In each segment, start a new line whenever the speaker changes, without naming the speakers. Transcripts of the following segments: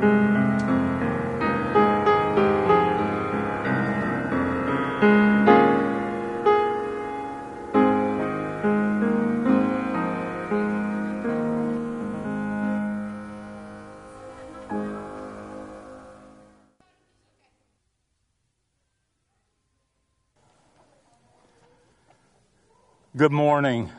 Good morning.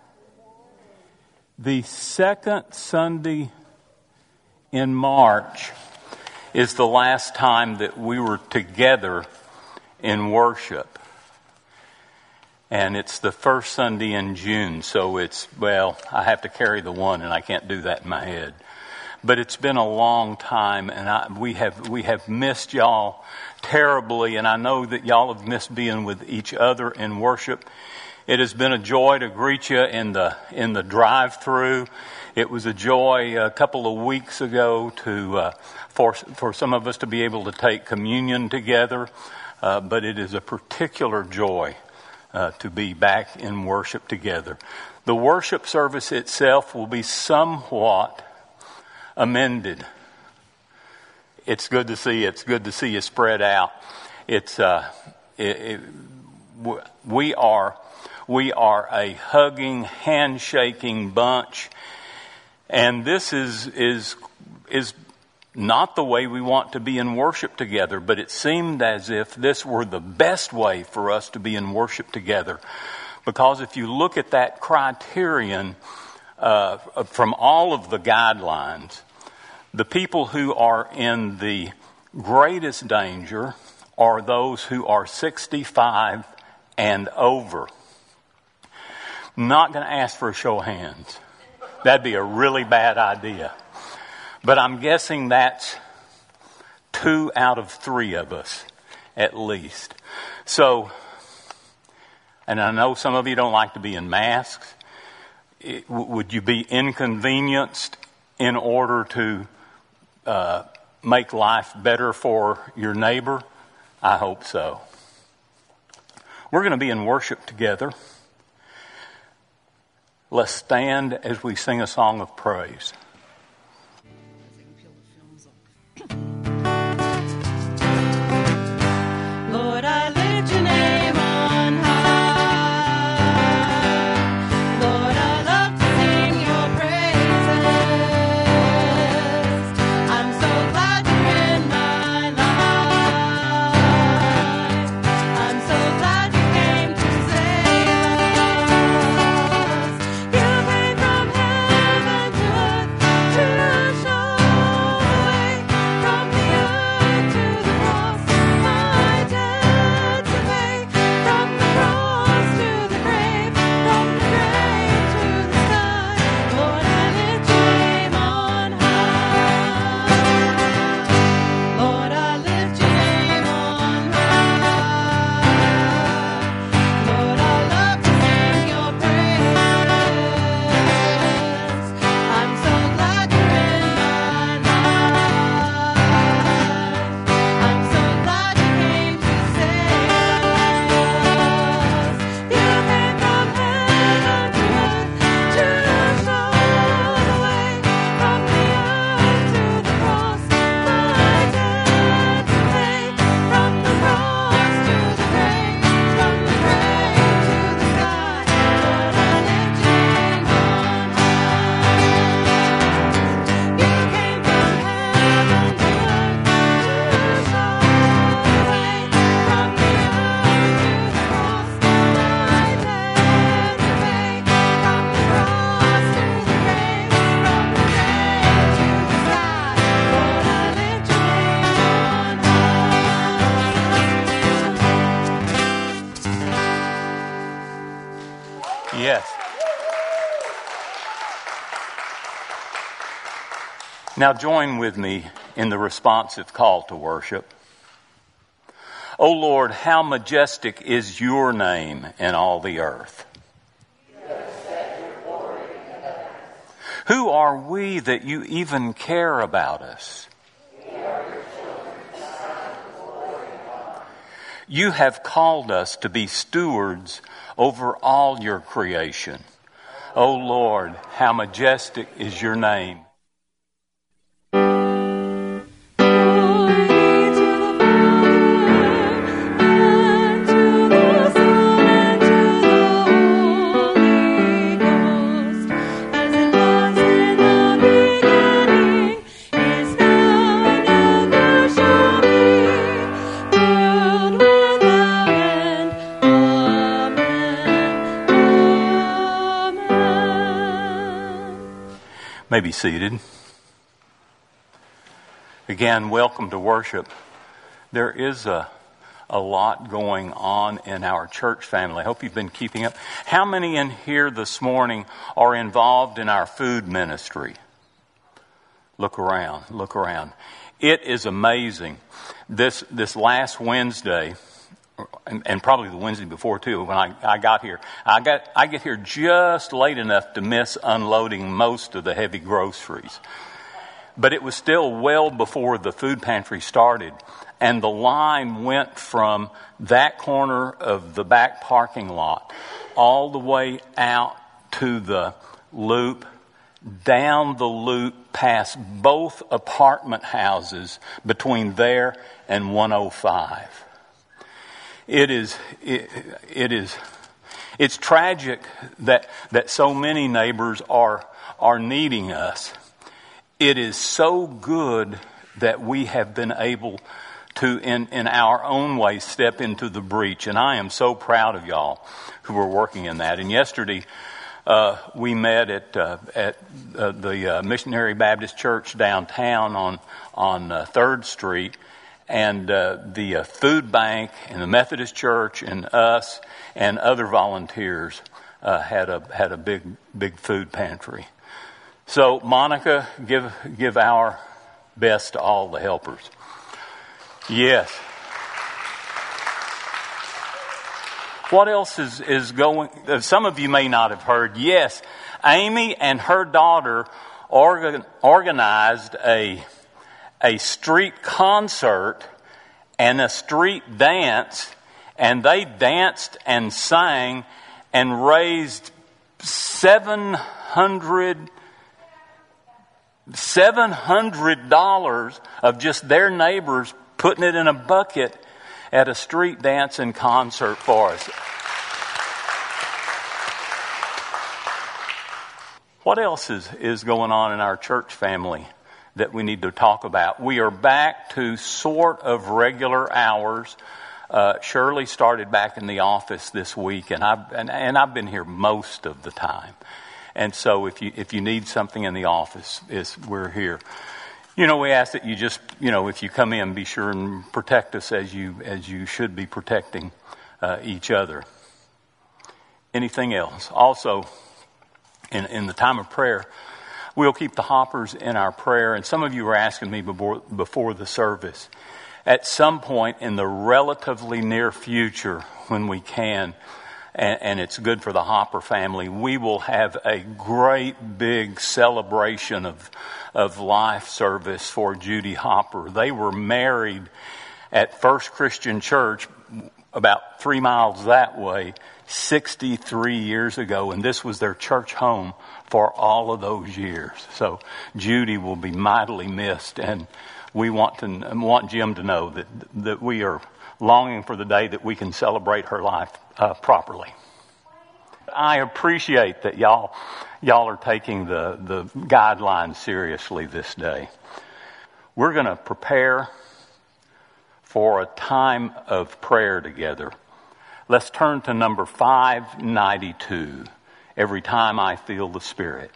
The second Sunday in March is the last time that we were together in worship. And it's the first Sunday in June, so I have to carry the one and I can't do that in my head. But it's been a long time, and we have missed y'all terribly, and I know that y'all have missed being with each other in worship. It has been a joy to greet you in the drive-through. It was a joy a couple of weeks ago for some of us to be able to take communion together, but it is a particular joy to be back in worship together. The worship service itself will be somewhat amended. It's good to see. It's good to see you spread out. We are a hugging, handshaking bunch, and this is not the way we want to be in worship together, but it seemed as if this were the best way for us to be in worship together. Because if you look at that criterion from all of the guidelines, the people who are in the greatest danger are those who are 65 and over. Not going to ask for a show of hands. That'd be a really bad idea. But I'm guessing that's 2 out of 3 of us, at least. So, and I know some of you don't like to be in masks. Would you be inconvenienced in order to make life better for your neighbor? I hope so. We're going to be in worship together. Let's stand as we sing a song of praise.
Lord, I lift your name on high. Lord, I love to sing your praises. I'm so glad you're in my life. I'm so glad you came to save us. You came from heaven to earth to show the way. From the earth to the cross, my debt to pay. From the cross to the grave, from the grave to the sky. Lord, I lift your name on high. Lord, I lift your name on high. Lord, I love to sing your praises. I'm so glad you're in my life. I'm so glad you came to save us. You came from heaven to earth to show the way. From the earth to the cross, my debt to pay. From the cross to the grave, from the grave to the sky. Lord, I lift your name on high. You came from heaven to earth to show the way. From the earth to the cross, my debt to pay. From the cross to the grave, from the grave to the sky. Lord, I lift your name on high.
Yes. Now join with me in the responsive call to worship. O Lord, how majestic is your name in all the earth. Who are we that you even care about us? You have called us to be stewards over all your creation. O Lord, how majestic is your name. may be seated. Again, welcome to worship. There is a lot going on in our church family. I hope you've been keeping up. How many in here this morning are involved in our food ministry? Look around. It is amazing. This last Wednesday, and probably the Wednesday before too, when I got here, I get here just late enough to miss unloading most of the heavy groceries. But it was still well before the food pantry started, and the line went from that corner of the back parking lot all the way out to the loop, down the loop past both apartment houses between there and 105. It's tragic that so many neighbors are needing us. It is so good that we have been able to, in our own way, step into the breach. And I am so proud of y'all who are working in that. And yesterday, we met at the Missionary Baptist Church downtown on 3rd Street. And the food bank and the Methodist Church and us and other volunteers had a big food pantry. So, Monica, give our best to all the helpers. Yes. What else is going? Some of you may not have heard. Yes, Amy and her daughter organized a street concert and a street dance, and they danced and sang and raised $700 of just their neighbors putting it in a bucket at a street dance and concert for us. What else is going on in our church family that we need to talk about? We are back to sort of regular hours. Shirley started back in the office this week, and I've been here most of the time. And so if you need something in the office, we're here. We ask that you just, if you come in, be sure and protect us as you should be protecting each other. Anything else? Also, in the time of prayer, we'll keep the hoppers in our prayer. And some of you were asking me before the service, at some point in the relatively near future, when we can, and it's good for the Hopper family, we will have a great big celebration of life service for Judy Hopper. They were married at First Christian Church about 3 miles that way 63 years ago, and this was their church home for all of those years. So Judy will be mightily missed, and we want Jim to know that we are longing for the day that we can celebrate her life properly. I appreciate that y'all are taking the guidelines seriously this day. We're going to prepare for a time of prayer together. Let's turn to number 592. Every time I feel the Spirit.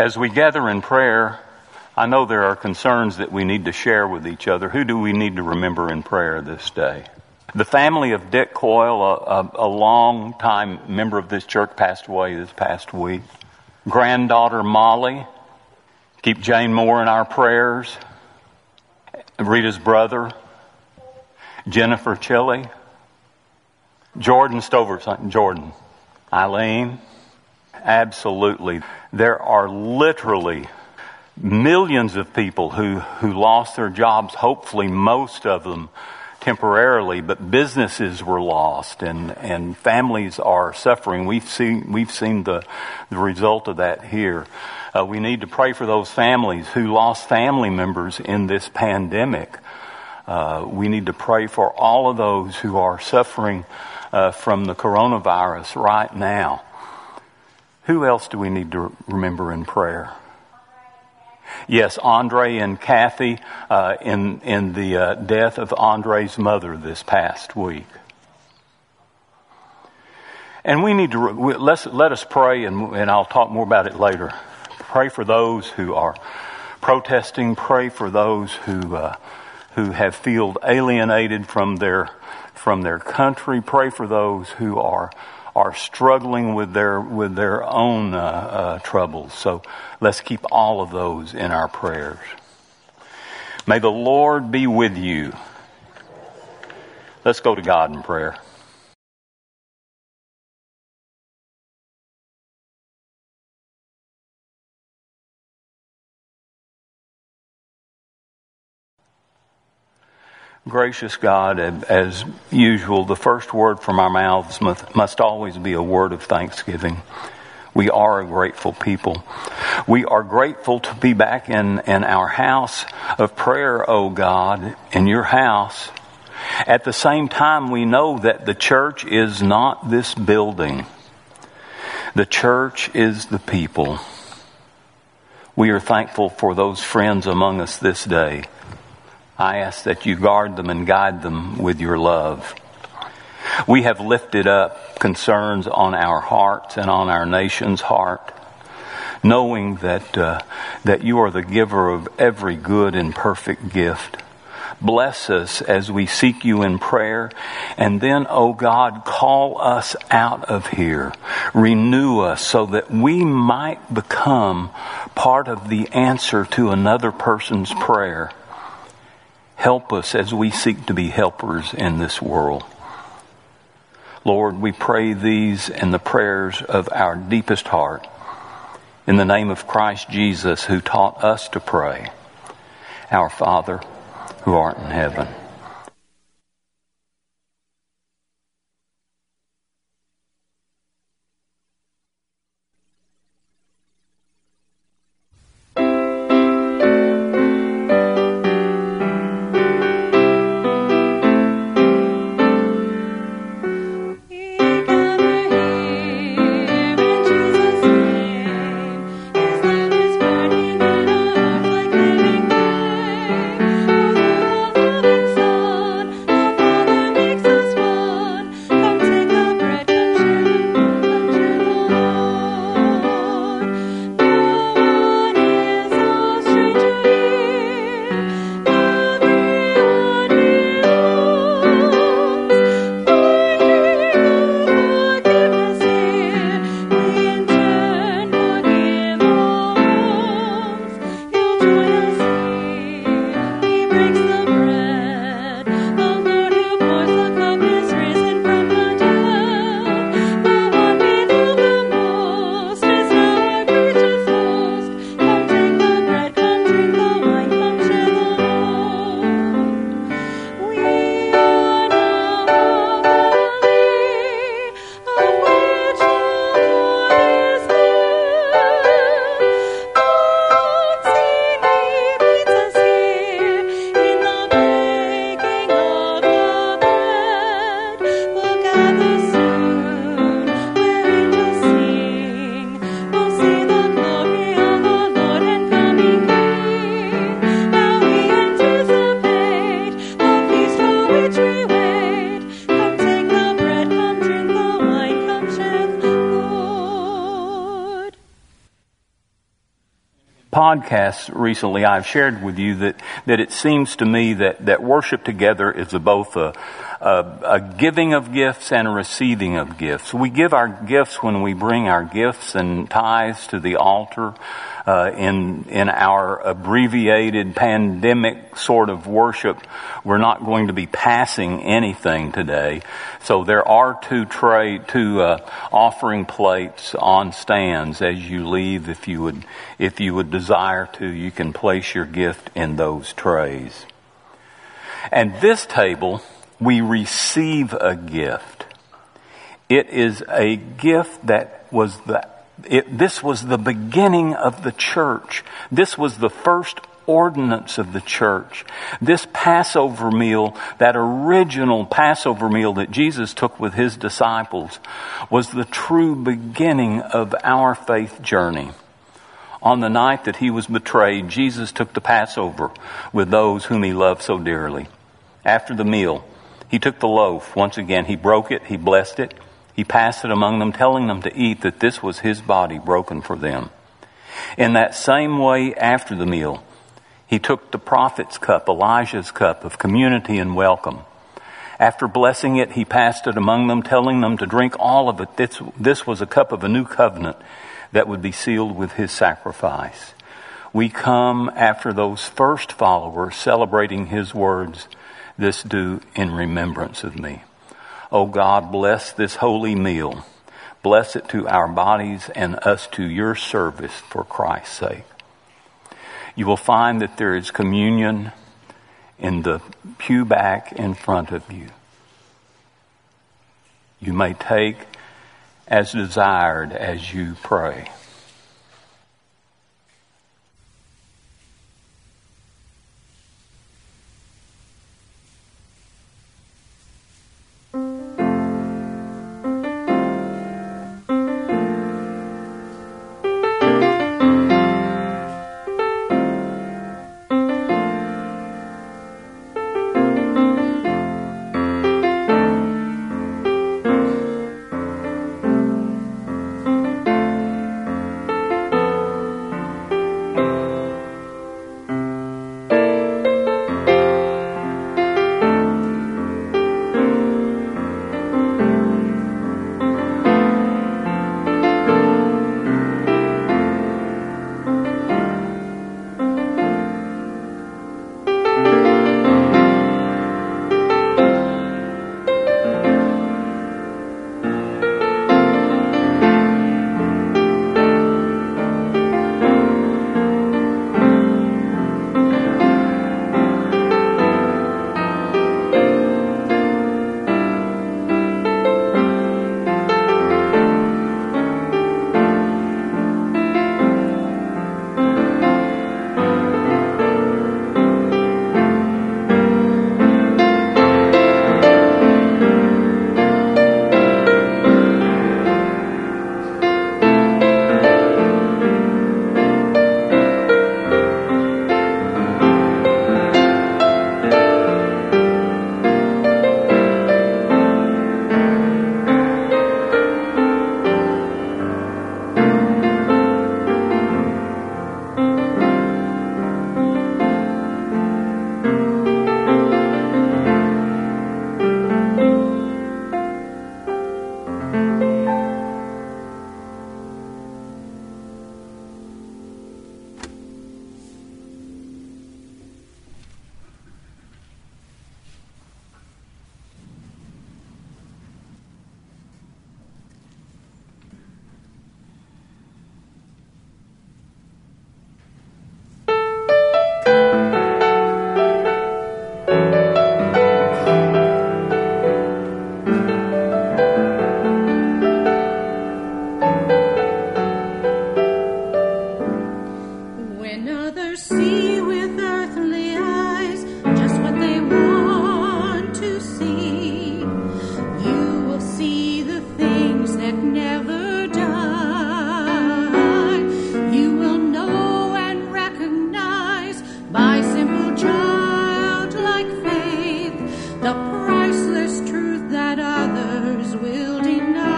As we gather in prayer, I know there are concerns that we need to share with each other. Who do we need to remember in prayer this day? The family of Dick Coyle, a long-time member of this church, passed away this past week. Granddaughter Molly, keep Jane Moore in our prayers. Rita's brother, Jennifer Chili. Jordan Stover, Jordan. Eileen. Absolutely. There are literally millions of people who lost their jobs, hopefully most of them temporarily, but businesses were lost and families are suffering. We've seen the result of that here. We need to pray for those families who lost family members in this pandemic. We need to pray for all of those who are suffering from the coronavirus right now. Who else do we need to remember in prayer? Yes, Andre and Kathy in the death of Andre's mother this past week. And we need to let us pray, and I'll talk more about it later. Pray for those who are protesting. Pray for those who have felt alienated from their country. Pray for those who are struggling with their own troubles. So let's keep all of those in our prayers. May the Lord be with you. Let's go to God in prayer. Gracious God, as usual, the first word from our mouths must always be a word of thanksgiving. We are a grateful people. We are grateful to be back in our house of prayer, O God, in your house. At the same time, we know that the church is not this building. The church is the people. We are thankful for those friends among us this day. I ask that you guard them and guide them with your love. We have lifted up concerns on our hearts and on our nation's heart, knowing that you are the giver of every good and perfect gift. Bless us as we seek you in prayer, and then, O God, call us out of here. Renew us so that we might become part of the answer to another person's prayer. Help us as we seek to be helpers in this world. Lord, we pray these in the prayers of our deepest heart. In the name of Christ Jesus, who taught us to pray. Our Father, who art in heaven.
His love is burning in our hearts like living flame. Oh, the love of
podcasts recently, I've shared with you that it seems to me that worship together is both a giving of gifts and a receiving of gifts. We give our gifts when we bring our gifts and tithes to the altar. In our abbreviated pandemic sort of worship, we're not going to be passing anything today. So there are two offering plates on stands as you leave. If you would desire to, you can place your gift in those trays. And this table, we receive a gift. It is a gift that was this was the beginning of the church. This was the first ordinance of the church. This Passover meal, that original Passover meal that Jesus took with his disciples, was the true beginning of our faith journey. On the night that he was betrayed, Jesus took the Passover with those whom he loved so dearly. After the meal, he took the loaf. Once again, he broke it, he blessed it. He passed it among them, telling them to eat, that this was his body broken for them. In that same way, after the meal, he took the prophet's cup, Elijah's cup of community and welcome. After blessing it, he passed it among them, telling them to drink all of it. This was a cup of a new covenant that would be sealed with his sacrifice. We come after those first followers celebrating his words, "This do in remembrance of me." Oh God, bless this holy meal. Bless it to our bodies and us to your service for Christ's sake. You will find that there is communion in the pew back in front of you. You may take as desired as you pray.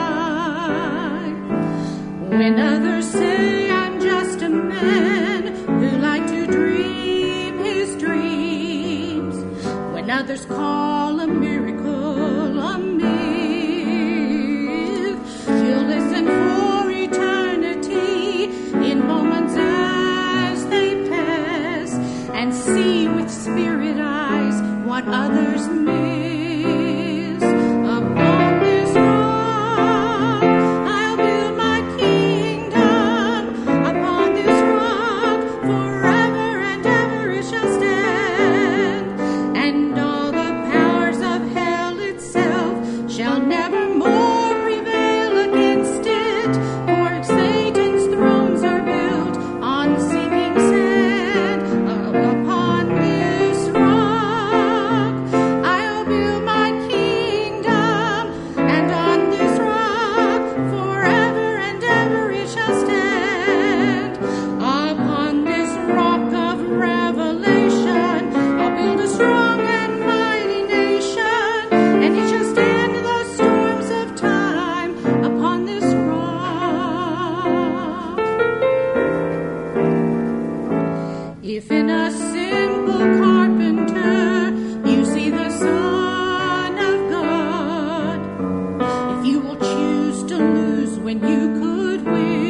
When others say I'm just a man
others call a miracle a myth. You'll listen for eternity in moments as they pass and see with spirit eyes what others miss. Upon this rock I'll build my kingdom. Upon this rock forever and ever it shall stand. And all the powers of hell itself shall never more prevail against it. For Satan's thrones are built on sinking sand. Upon this rock I'll build my kingdom, and on this rock forever and ever it shall stand. Upon this rock of revelation I'll build a strong and mighty nation, and it shall stand the storms of time upon this rock. If in a simple carpenter you see the Son of God, if you will choose to lose when you could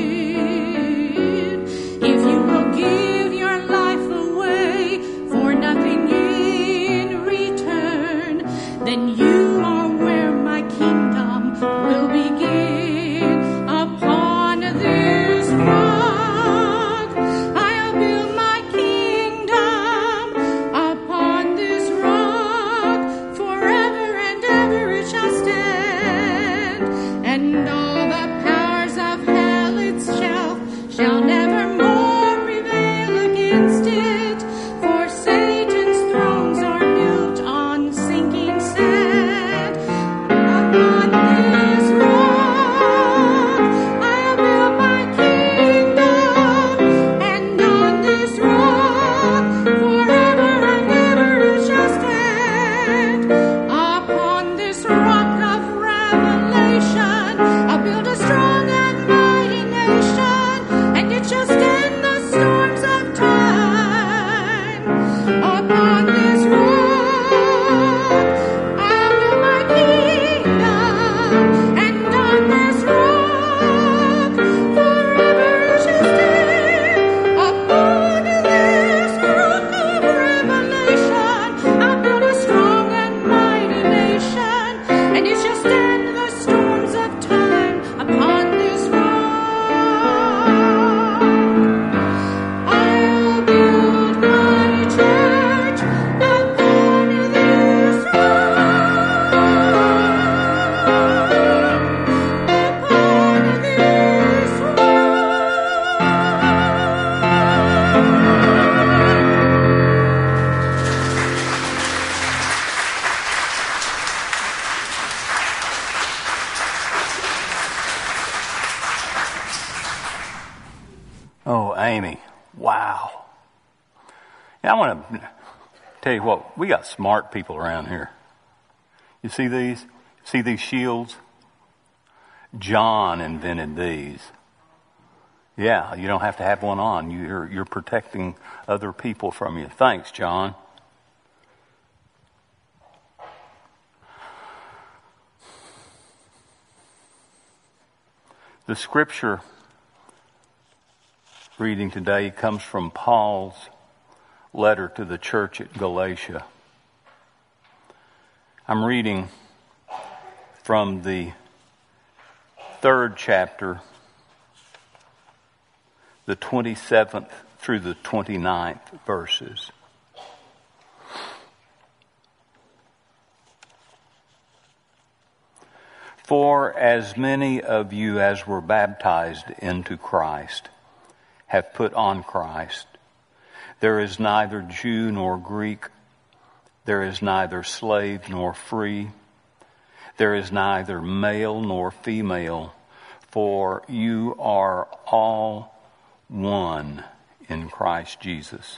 win, if you will give your life away for nothing in return, then you are where my kingdom will begin. Upon this rock I'll build my kingdom. Upon this rock forever and ever it shall stand. And all the powers of hell itself shall never more prevail against it. For Satan's thrones are built on sinking sand. Upon this rock I'll build my kingdom, and on this rock forever and ever it shall stand. Upon this rock of revelation I'll build a strong and mighty nation, and it shall stand the storms of time. Upon this rock I'll build my kingdom, and on this rock forever it shall stand. Upon this rock of revelation I'll build a strong and mighty nation, and it shall stand the storms of time. Upon this rock I'll build my church. Upon this rock, upon this
Oh, Amy, wow. Yeah, I want to tell you what, we got smart people around here. You see these? See these shields? John invented these. Yeah, you don't have to have one on. You're protecting other people from you. Thanks, John. The scripture reading today comes from Paul's letter to the church at Galatia. I'm reading from the 3rd chapter, the 27th through the 29th verses. For as many of you as were baptized into Christ have put on Christ. There is neither Jew nor Greek. There is neither slave nor free. There is neither male nor female, for you are all one in Christ Jesus.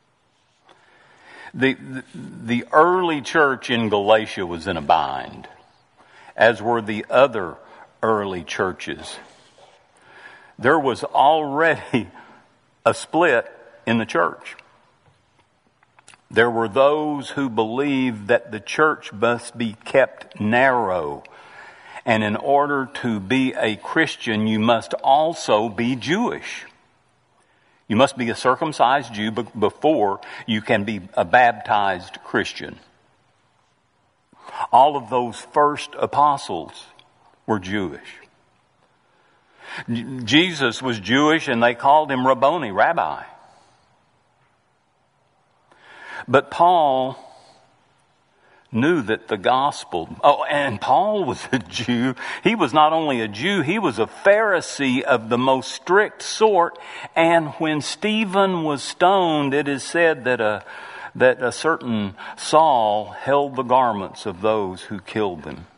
The early church in Galatia was in a bind, as were the other early churches. There was already a split in the church. There were those who believed that the church must be kept narrow. And in order to be a Christian, you must also be Jewish. You must be a circumcised Jew before you can be a baptized Christian. All of those first apostles were Jewish. Jesus was Jewish and they called him Rabboni, Rabbi. But Paul knew that the gospel, and Paul was a Jew. He was not only a Jew, he was a Pharisee of the most strict sort. And when Stephen was stoned, it is said that a certain Saul held the garments of those who killed them.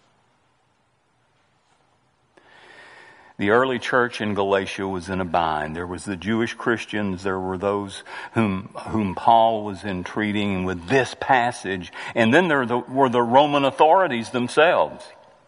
The early church in Galatia was in a bind. There was the Jewish Christians. There were those whom Paul was entreating with this passage. And then there were the Roman authorities themselves.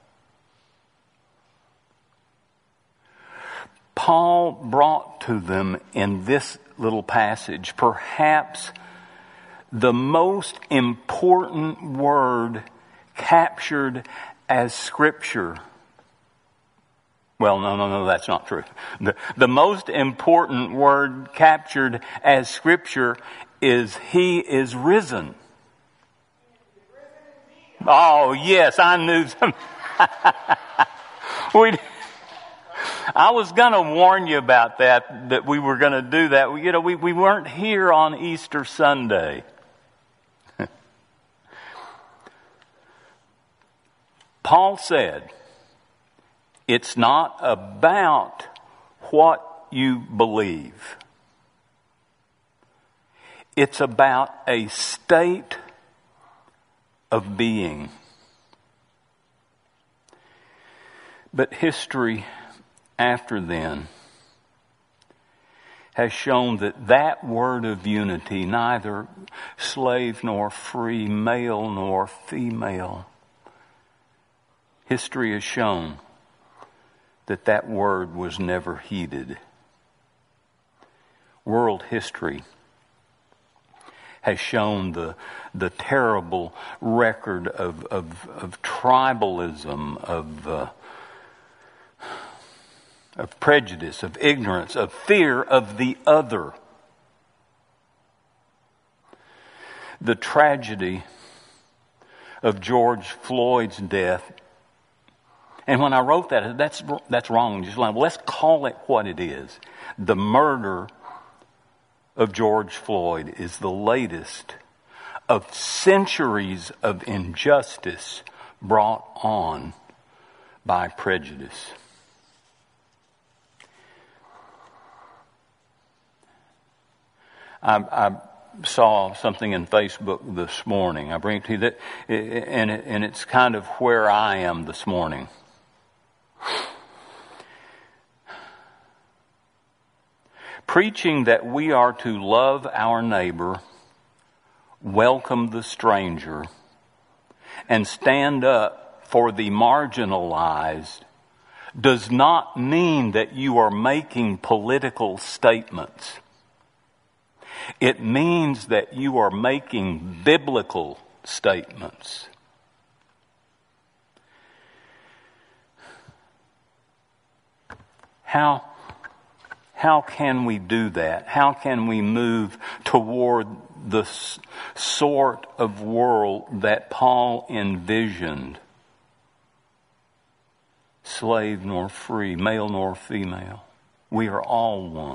Paul brought to them in this little passage perhaps the most important word captured as Scripture. Well, no, that's not true. The most important word captured as Scripture is He is risen. Oh, yes, I knew some. I was going to warn you about that we were going to do that. We weren't here on Easter Sunday. Paul said, it's not about what you believe. It's about a state of being. But history after then has shown that word of unity, neither slave nor free, male nor female, history has shown that word was never heeded. World history has shown the terrible record of tribalism, of prejudice, of ignorance, of fear of the other. The tragedy of George Floyd's death. And when I wrote that, that's wrong. Just like, well, let's call it what it is. The murder of George Floyd is the latest of centuries of injustice brought on by prejudice. I saw something in Facebook this morning. I bring it to you that, and it's kind of where I am this morning. Preaching that we are to love our neighbor, welcome the stranger, and stand up for the marginalized does not mean that you are making political statements. It means that you are making biblical statements. How can we do that? How can we move toward the sort of world that Paul envisioned? Slave nor free, male nor female. We are all one.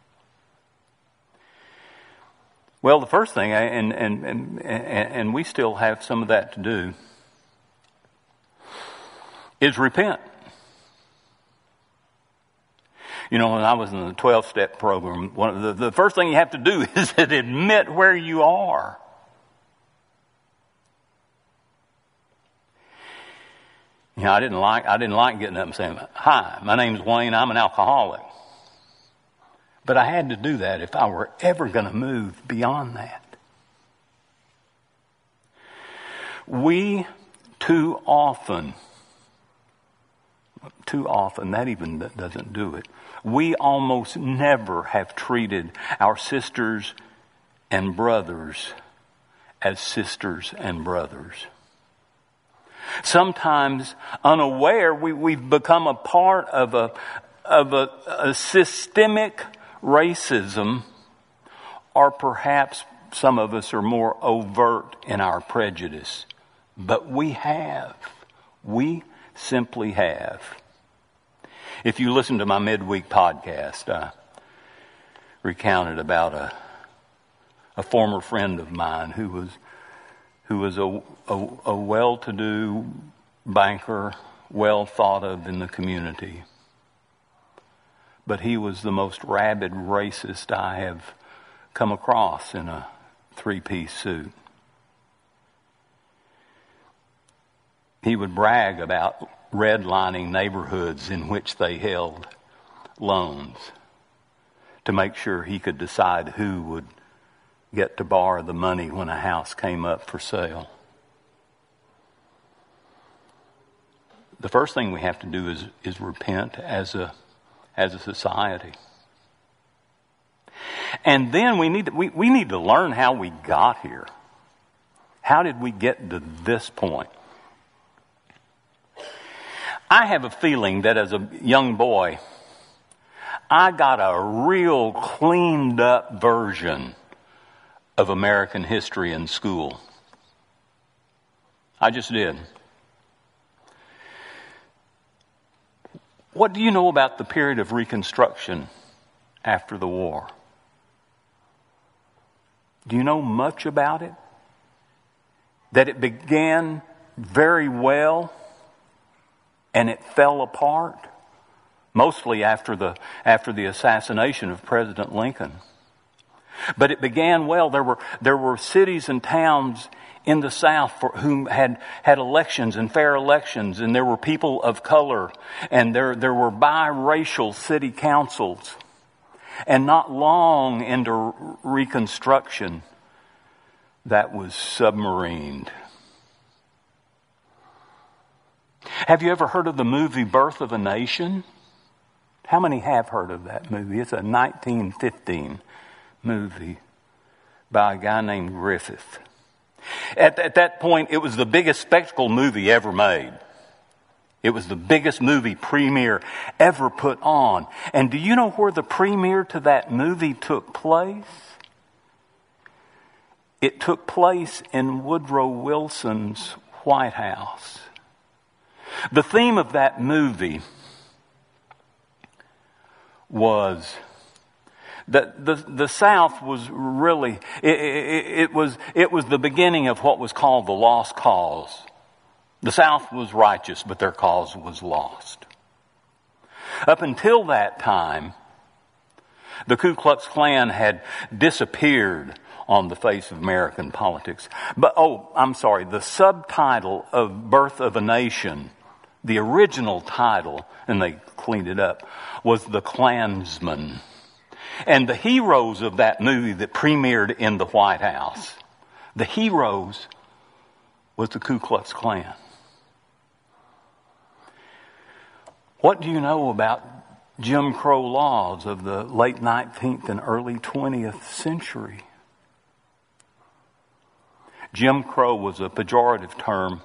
Well, the first thing, and we still have some of that to do, is repent. You know, when I was in the 12-step program, one of the first thing you have to do is admit where you are. You know, I didn't like getting up and saying, "Hi, my name's Wayne. I'm an alcoholic." But I had to do that if I were ever going to move beyond that. We too often, that even doesn't do it. We almost never have treated our sisters and brothers as sisters and brothers. Sometimes unaware, we've become a part of a systemic racism, or perhaps some of us are more overt in our prejudice. But we simply have. If you listen to my midweek podcast, I recounted about a former friend of mine who was a well-to-do banker, well thought of in the community. But he was the most rabid racist I have come across in a three-piece suit. He would brag about redlining neighborhoods in which they held loans to make sure he could decide who would get to borrow the money when a house came up for sale. The first thing we have to do is repent as a society. And then we need to learn how we got here. How did we get to this point? I have a feeling that as a young boy, I got a real cleaned up version of American history in school. I just did. What do you know about the period of Reconstruction after the war? Do you know much about it? That it began very well and it fell apart, mostly after the assassination of President Lincoln. But it began well. There were cities and towns in the South for whom had elections and fair elections, and there were people of color, and there were biracial city councils. And not long into Reconstruction, that was submarined. Have you ever heard of the movie Birth of a Nation? How many have heard of that movie? It's a 1915 movie by a guy named Griffith. At that point, it was the biggest spectacle movie ever made. It was the biggest movie premiere ever put on. And do you know where the premiere to that movie took place? It took place in Woodrow Wilson's White House. The theme of that movie was that the South was really, it was the beginning of what was called the lost cause. The South was righteous, but their cause was lost. Up until that time, the Ku Klux Klan had disappeared on the face of American politics. But, the subtitle of Birth of a Nation, the original title, and they cleaned it up, was The Klansman. And the heroes of that movie that premiered in the White House, the heroes was the Ku Klux Klan. What do you know about Jim Crow laws of the late 19th and early 20th century? Jim Crow was a pejorative term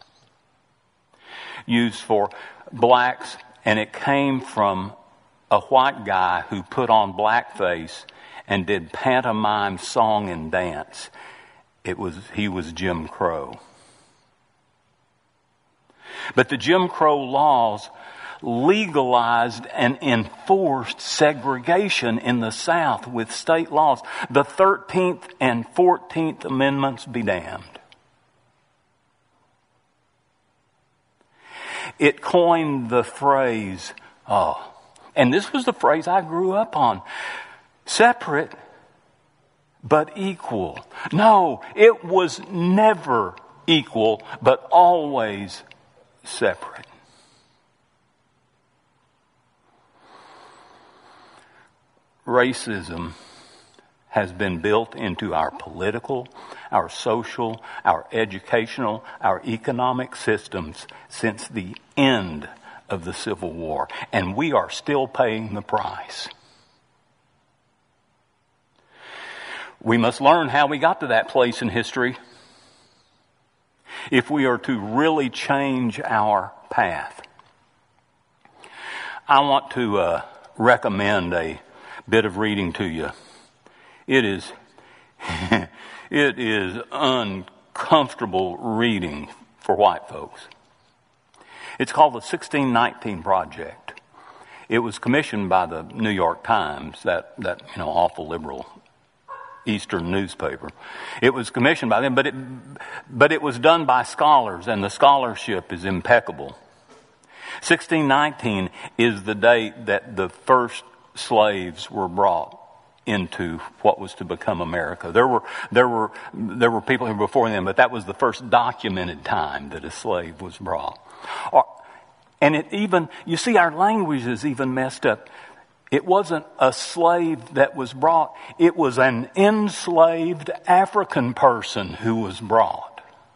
used for blacks, and it came from a white guy who put on blackface and did pantomime song and dance. He was Jim Crow. But the Jim Crow laws legalized and enforced segregation in the South with state laws. The 13th and 14th Amendments be damned. It coined the phrase, and this was the phrase I grew up on, separate but equal. No, it was never equal, but always separate. Racism has been built into our political, our social, our educational, our economic systems since the end of the Civil War, and we are still paying the price. We must learn how we got to that place in history if we are to really change our path. I want to recommend a bit of reading to you. It is it is uncomfortable reading for white folks. It's called the 1619 Project. It was commissioned by the New York Times, that awful liberal Eastern newspaper. It was commissioned by them, but it was done by scholars, and the scholarship is impeccable. 1619 is the date that the first slaves were brought into what was to become America. There were people here before them, but that was the first documented time that a slave was brought. And it even, you see, our language is even messed up. It wasn't a slave that was brought. It was an enslaved African person who was brought.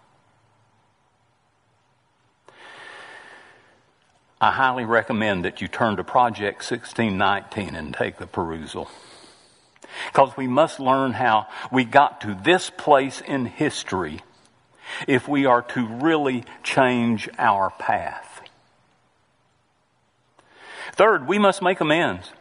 I highly recommend that you turn to Project 1619 and take a perusal. Because we must learn how we got to this place in history if we are to really change our path. Third, we must make amends.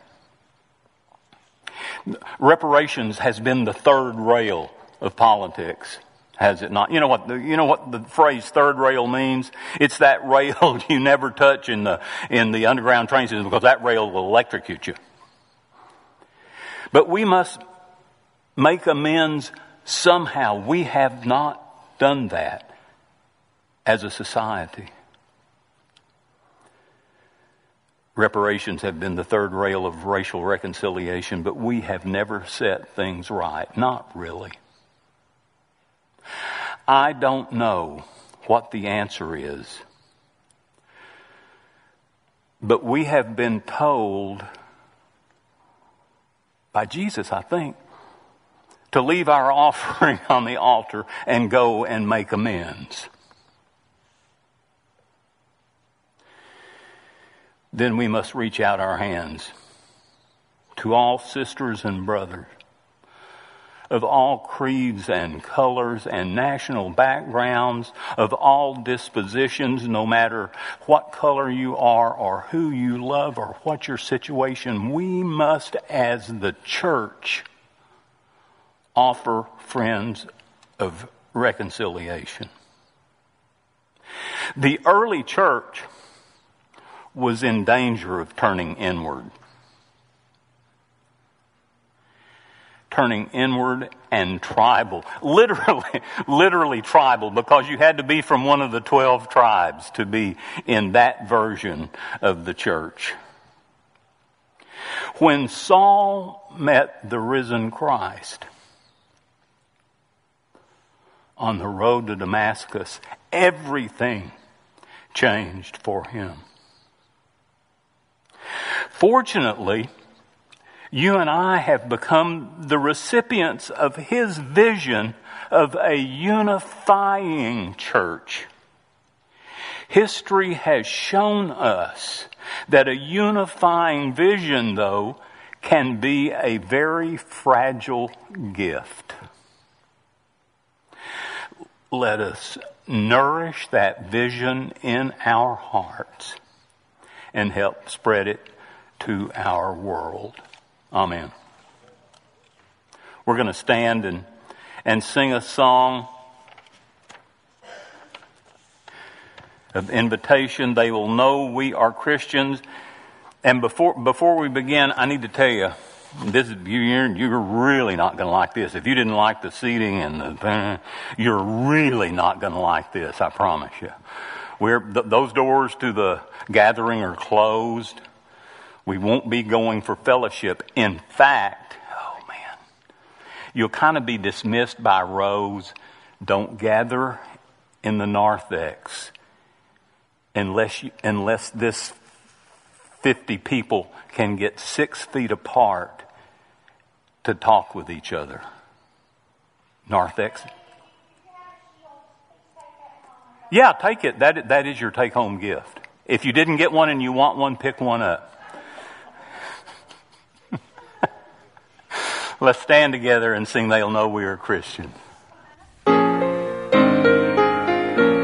Reparations has been the third rail of politics, has it not? You know what the phrase third rail means? It's that rail you never touch in the underground train system, because that rail will electrocute you. But we must make amends somehow. We have not done that as a society. Reparations have been the third rail of racial reconciliation, but we have never set things right. Not really. I don't know what the answer is, but we have been told by Jesus, I think, to leave our offering on the altar and go and make amends. Then we must reach out our hands to all sisters and brothers of all creeds and colors and national backgrounds, of all dispositions, no matter what color you are or who you love or what your situation. We must, as the church, offer friends of reconciliation. The early church was in danger of turning inward. Turning inward and tribal. Literally tribal, because you had to be from one of the 12 tribes to be in that version of the church. When Saul met the risen Christ on the road to Damascus, everything changed for him. Fortunately, you and I have become the recipients of his vision of a unifying church. History has shown us that a unifying vision, though, can be a very fragile gift. Let us nourish that vision in our hearts and help spread it to our world. Amen. We're going to stand and sing a song of invitation. They will know we are Christians. And before we begin, I need to tell you, you're really not going to like this. If you didn't like the seating and you're really not going to like this, I promise you. Those doors to the gathering are closed. We won't be going for fellowship. In fact, you'll kind of be dismissed by rows. Don't gather in the narthex unless this 50 people can get 6 feet apart to talk with each other. Narthex. Yeah, take it. That is your take-home gift. If you didn't get one and you want one, pick one up. Let's stand together and sing "They'll Know We Are Christians."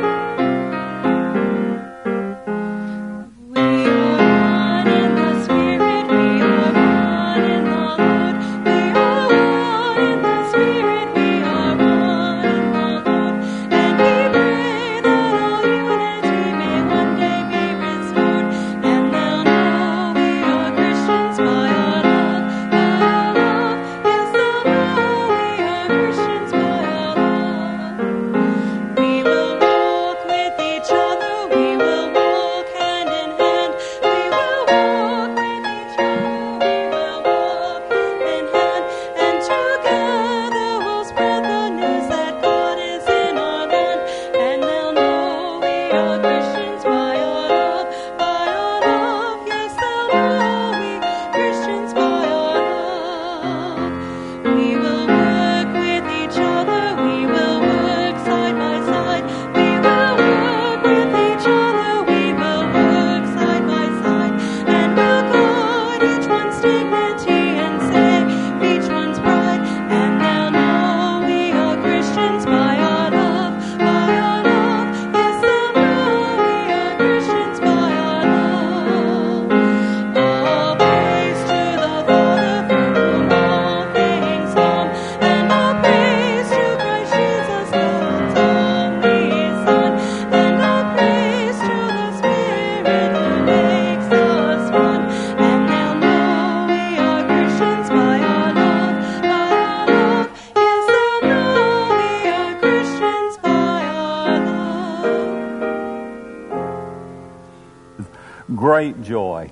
great joy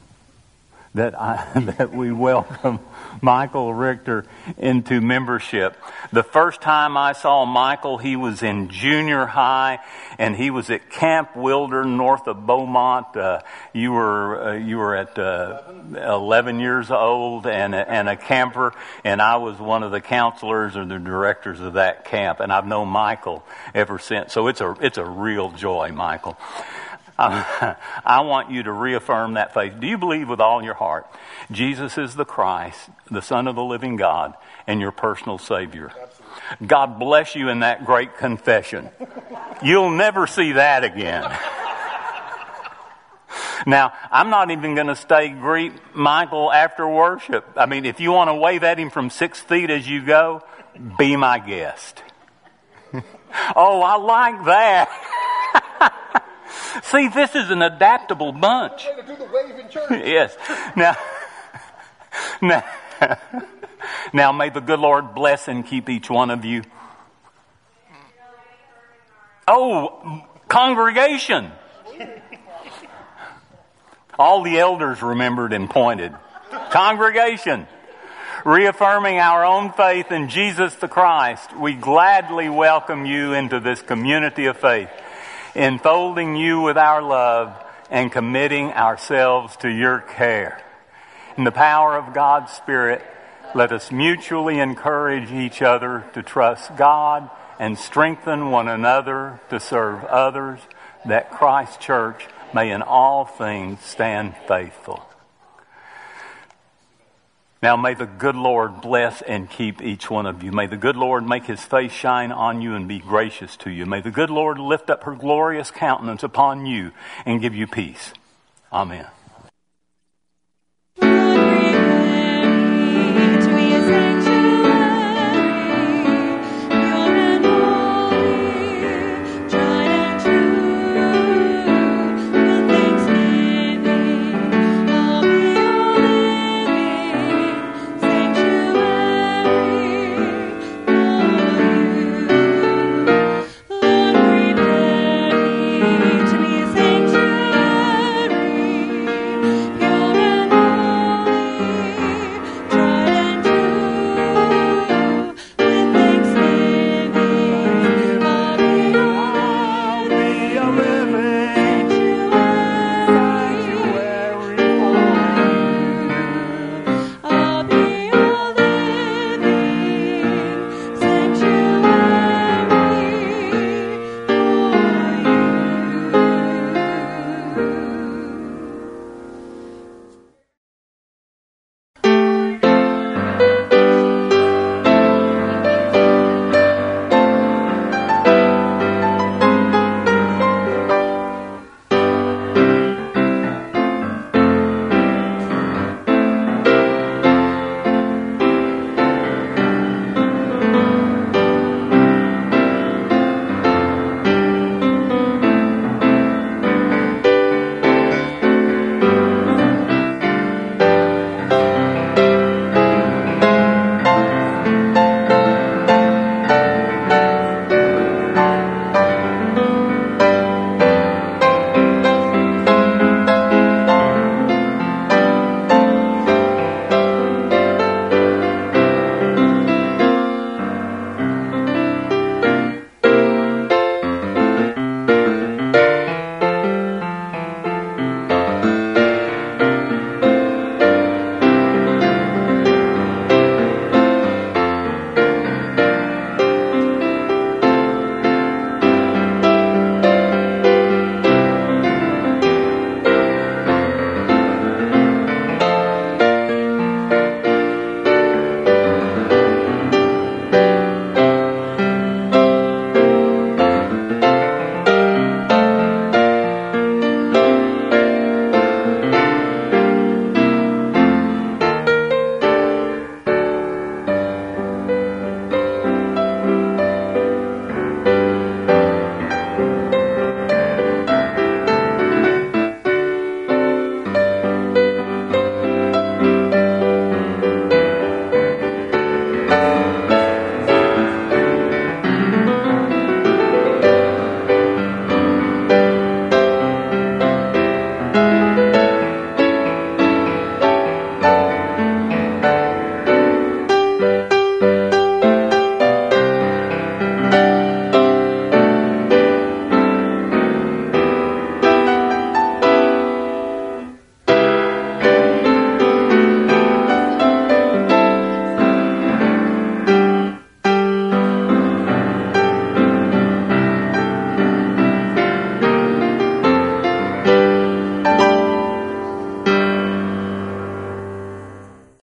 that we welcome Michael Richter into membership. The first time I saw Michael, he was in junior high, and he was at Camp Wilder north of Beaumont. You were at 11 years old and a camper, and I was one of the counselors or the directors of that camp, and I've known Michael ever since. So it's a real joy, Michael. I want you to reaffirm that faith. Do you believe with all your heart Jesus is the Christ, the Son of the living God, and your personal Savior? Absolutely. God bless you in that great confession. You'll never see that again. Now, I'm not even going to greet Michael after worship. I mean, if you want to wave at him from 6 feet as you go, be my guest. Oh, I like that. See, this is an adaptable bunch.
Do the wave in church.
Yes. Now, may the good Lord bless and keep each one of you. Oh, congregation. All the elders remembered and pointed. Congregation. Reaffirming our own faith in Jesus the Christ, we gladly welcome you into this community of faith, enfolding you with our love and committing ourselves to your care. In the power of God's Spirit, let us mutually encourage each other to trust God and strengthen one another to serve others, that Christ's church may in all things stand faithful. Now may the good Lord bless and keep each one of you. May the good Lord make his face shine on you and be gracious to you. May the good Lord lift up her glorious countenance upon you and give you peace. Amen.